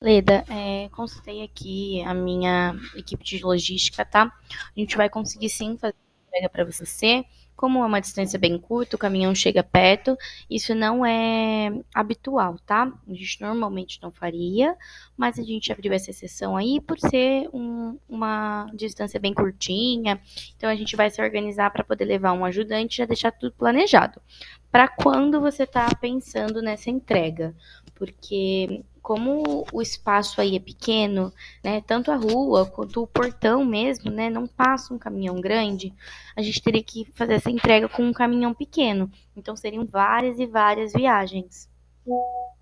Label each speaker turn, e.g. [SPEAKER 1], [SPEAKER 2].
[SPEAKER 1] Leda, consultei aqui a minha equipe de logística, tá? A gente vai conseguir sim fazer a entrega para você. Como é uma distância bem curta, o caminhão chega perto, isso não é habitual, tá? A gente normalmente não faria, mas a gente abriu essa exceção aí por ser uma distância bem curtinha. Então a gente vai se organizar para poder levar um ajudante e já deixar tudo planejado. Para quando você está pensando nessa entrega? Porque como o espaço aí é pequeno, né, tanto a rua quanto o portão mesmo, né, não passa um caminhão grande, a gente teria que fazer essa entrega com um caminhão pequeno. Então seriam várias e várias viagens.